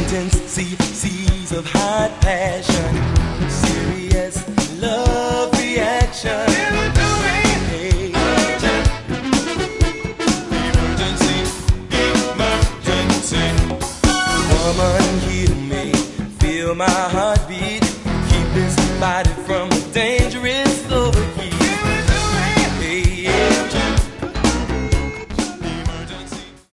Emergency, seas of hot passion, serious love reaction. Hey, emergency, emergency. Woman, heal me, feel my heartbeat, keep this body from